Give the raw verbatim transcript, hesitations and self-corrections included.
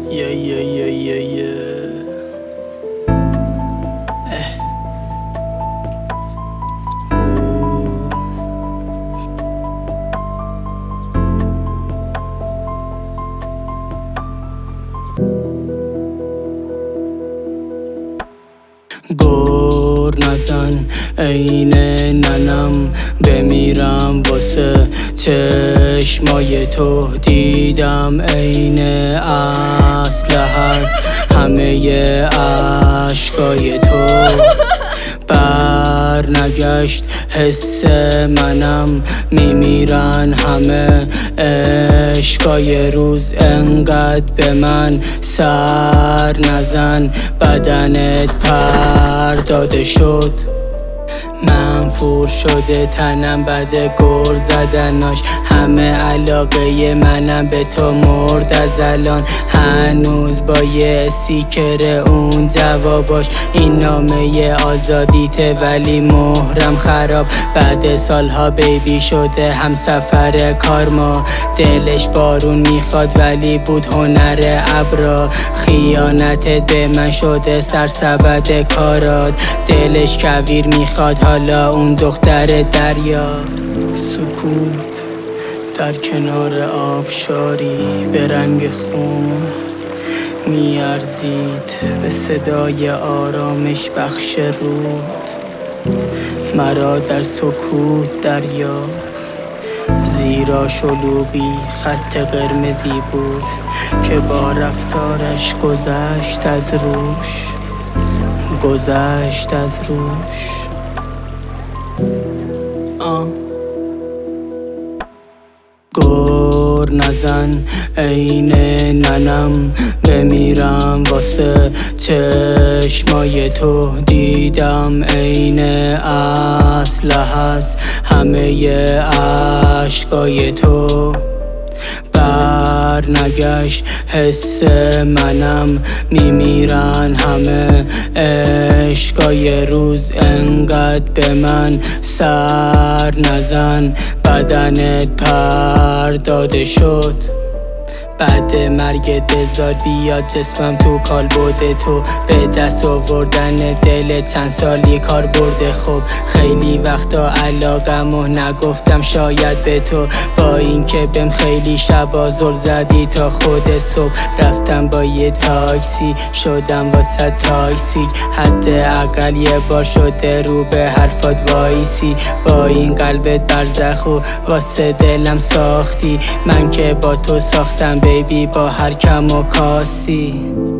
Yeah, yeah, yeah, yeah, yeah. Eh. Ooh. گر نزن عین ننم، بمیرم واسه چشمای تو. دیدم عین اصله هست همه عشقای تو. بر نگشت حس منم، میمیرن همه عشقای روز. انقدر به من سر نزن، بدنت پر داده شد. منفور شده تنم بعد گر زدناش. همه علاقه منم به تو مرد از الان. هنوز با یه استیکر اون جواباش. این نامه آزادیته ولی مهرم خراب. بعد سالها بیبی شده هم سفر کارما. دلش بارون میخواد ولی بود هنر ابرا. خیانتت به من شده سرسبد کارات. دلش کویر میخواد حالا اون دختر دریا. سکوت در کنار آبشاری به رنگ خون میارزید به صدای آرامش بخش رود. مرا در سکوت دریا، زیرا شلوغی خط قرمزی بود که با رفتارش گذشت از روش، گذشت از روش. آه. گر نزن عین ننم، بمیرم واسه چشمای تو. دیدم عین اصله هست همه عشقای تو. بر نگشت حس منم، میمیرن همه عشقای روز. انقدر به من سر نزن، بدنت پر داده شد. بعد مرگ بذار بیاد جسمم تو کالبد تو. به دست آوردن دل چند سالی کار برده. خب خیلی وقتا علاقم و نگفتم شاید به تو. با اینکه بهم خیلی شبا زل زدی تا خود صبح. رفتم با یه تاکسی شدم واسه تاکسی. حداقل یه بار شده رو به حرفات وایسی. با این قلبت برزخ و واسه دلم ساختی. من که با تو ساختم بیبی با هر کم و کاستی.